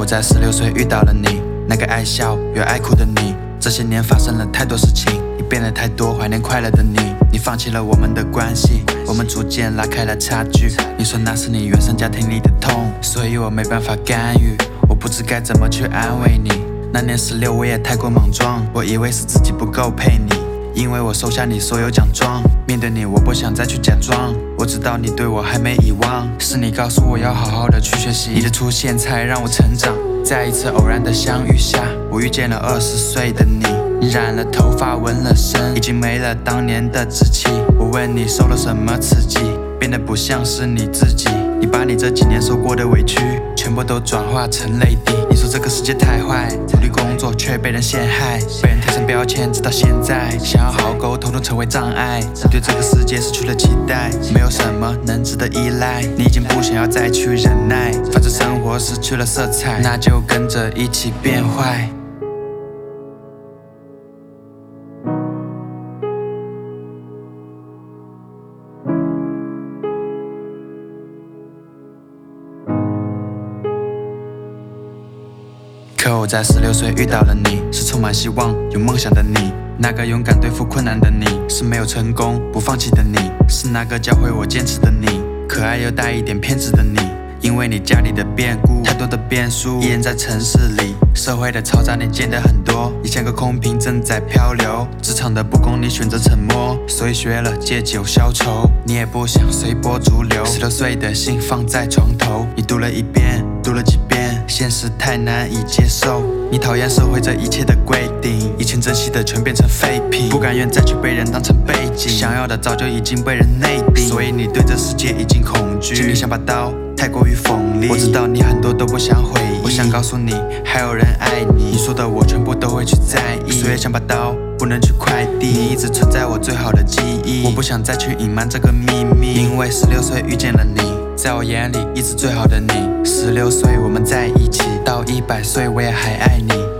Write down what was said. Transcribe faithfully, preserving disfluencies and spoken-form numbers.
我在十六岁遇到了你，那个爱笑又爱哭的你。这些年发生了太多事情，你变得太多，怀念快乐的你。你放弃了我们的关系，我们逐渐拉开了差距。你说那是你原生家庭里的痛，所以我没办法干预。我不知该怎么去安慰你。那年十六我也太过莽撞，我以为是自己不够配你，因为我收下你所有奖状。面对你我不想再去假装，我知道你对我还没遗忘，是你告诉我要好好的去学习，你的出现才让我成长。在一次偶然的相遇下，我遇见了二十岁的你，你染了头发纹了身，已经没了当年的稚气。我问你受了什么刺激，变得不像是你自己。你把你这几年受过的委屈全部都转化成泪滴。你说这个世界太坏，努力工作却被人陷害，被人贴上标签直到现在，想要好好沟通都成为障碍。你对这个世界失去了期待，没有什么能值得依赖，你已经不想要再去忍耐，反正生活失去了色彩，那就跟着一起变坏。可我在十六岁遇到了你，是充满希望有梦想的你，那个勇敢对付困难的你，是没有成功不放弃的你，是那个教会我坚持的你，可爱又带一点偏执的你。因为你家里的变故，太多的变数，一人在城市里，社会的嘈杂你见得很多，你像个空瓶正在漂流，职场的不公你选择沉默，所以学了借酒消愁，你也不想随波逐流。十六岁的信放在床头，你读了一遍，读了几遍，现实太难以接受，你讨厌社会这一切的规定，以前珍惜的全变成废品，不甘愿再去被人当成背景，想要的早就已经被人内定，所以你对这世界已经恐惧，你像把刀太过于锋利。我知道你很多都不想回忆，我想告诉你还有人爱你，你说的我全部都会去在意，所以想把刀不能去快递，你一直存在我最好的记忆，我不想再去隐瞒这个秘密，因为十六岁遇见了你，在我眼里一直最好的你。十六岁我们在一起，到一百岁我也还爱你。